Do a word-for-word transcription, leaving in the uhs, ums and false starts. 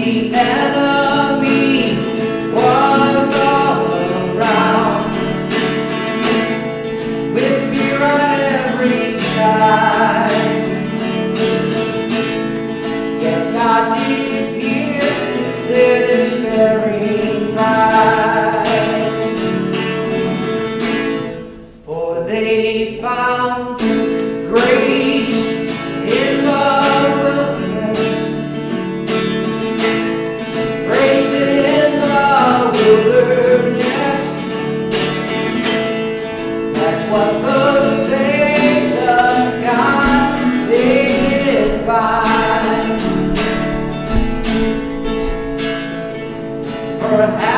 the enemy was all around, with fear on every side. Yet God did hear their despairing cry, for they found grace in the wilderness, grace in the wilderness. That's what the saints of God they did find. Perhaps